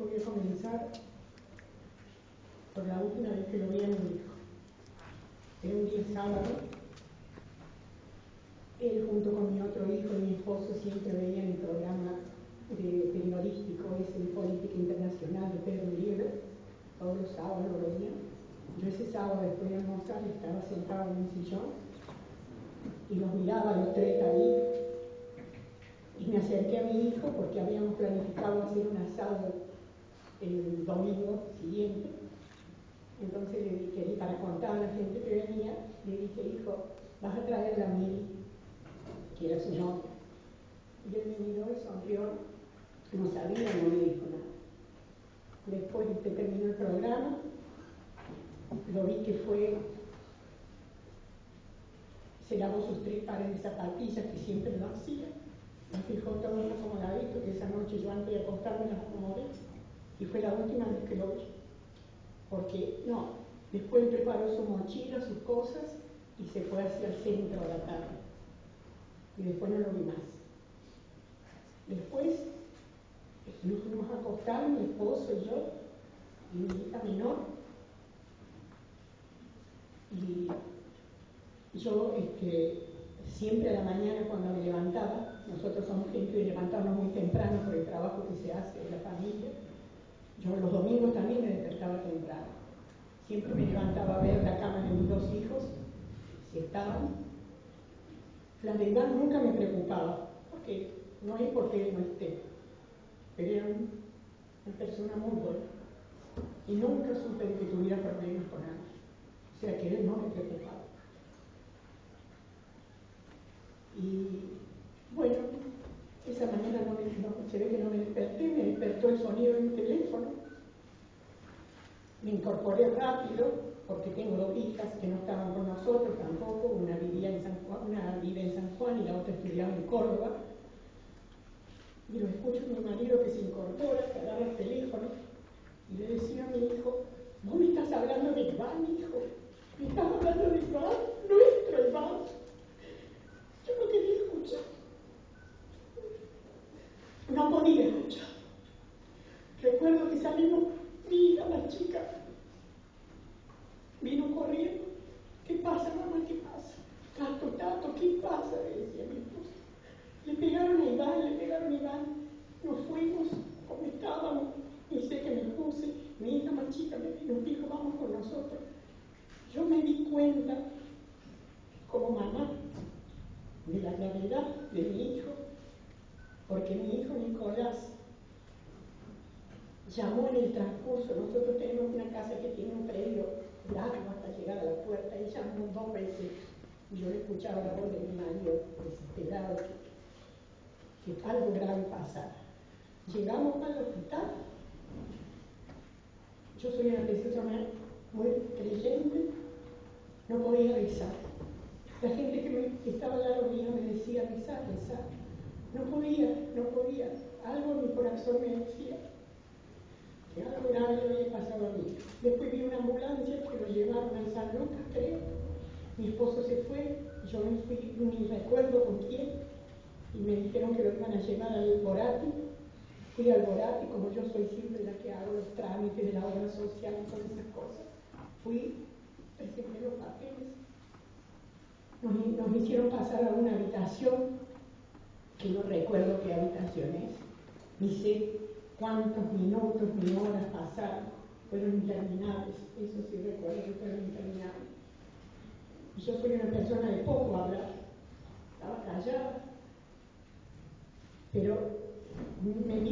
voy a comenzar por la última vez que lo vi a mi hijo. Era un día sábado. Él junto con mi otro hijo y mi esposo siempre veían el programa periodístico ese de política internacional de Pedro Uribe. Todos los sábados lo veían. Yo ese sábado después de almorzar estaba sentado en un sillón y los miraba a los tres ahí. Y me acerqué a mi hijo porque habíamos planificado hacer un asado el domingo siguiente. Entonces le dije, para contar a la gente que venía, le dije, hijo, vas a traer a la Mili, que era su novia. Y él me miró y sonrió, no sabía, no me dijo nada. Después que terminó el programa, lo vi que se lavó sus 3 pares de zapatillas, que siempre lo hacía. Me fijó todo acomodadito, que esa noche yo antes de acostarme las acomodé. Y fue la última vez que lo vi. Porque, no, después preparó su mochila, sus cosas, y se fue hacia el centro a la tarde. Y después no lo vi más. Después nos fuimos a acostar, mi esposo y yo, y mi hija menor. Y yo, siempre a la mañana cuando me levantaba, nosotros somos gente de levantarnos muy temprano por el trabajo que se hace en la familia. Yo los domingos también me despertaba temprano. Siempre me levantaba a ver la cama de mis 2 hijos, si estaban. La verdad nunca me preocupaba, porque no es porque él no esté, pero era una persona muy buena. Y nunca supe que tuviera problemas con alguien. O sea que él no me preocupaba. Y bueno, esa mañana se ve que no me desperté, me despertó el sonido de mi teléfono. Me incorporé rápido, porque tengo 2 hijas que no estaban con nosotros tampoco, una vive en San Juan y la otra estudiaba en Córdoba. Y lo escucho a mi marido que se incorpora, que agarra el teléfono, y le decía a mi hijo, ¿vos me estás hablando de Iván, hijo? ¿Me estás hablando de Iván? Nuestro Iván. Yo no quería escuchar. No podía escuchar. Recuerdo que salimos, mi hija, la chica, vino corriendo. ¿Qué pasa, mamá? ¿Qué pasa? Tato, ¿qué pasa? Le decía mi esposa. Le pegaron a Iván. Nos fuimos como estábamos. Y sé que me puse. Mi hija más chica me dijo, vamos con nosotros. Yo me di cuenta, como mamá, de la gravedad de mi hijo, porque mi hijo Nicolás llamó en el transcurso. Nosotros tenemos una casa que tiene un predio largo hasta llegar a la puerta, y llamó 2 veces. Y yo le escuchaba la voz de mi marido desesperado que algo grave pasara. Llegamos al hospital. Yo soy una persona muy creyente, no podía rezar. La gente que estaba al lado mío me decía, rezar. No podía. Algo en mi corazón me decía que algo grave le había pasado a mí. Después vi una ambulancia que lo llevaron a San Lucas, creo. Mi esposo se fue, yo me fui, ni recuerdo con quién, y me dijeron que lo iban a llevar al Borati. Fui al Borati, como yo soy siempre la que hago los trámites de la obra social y todas esas cosas. Fui, presenté los papeles. Nos hicieron pasar a una habitación, que no recuerdo qué habitación es, ni sé cuántos minutos ni horas pasaron, fueron interminables, eso sí recuerdo que fueron interminables. Y yo soy una persona de poco hablar, estaba callada, pero me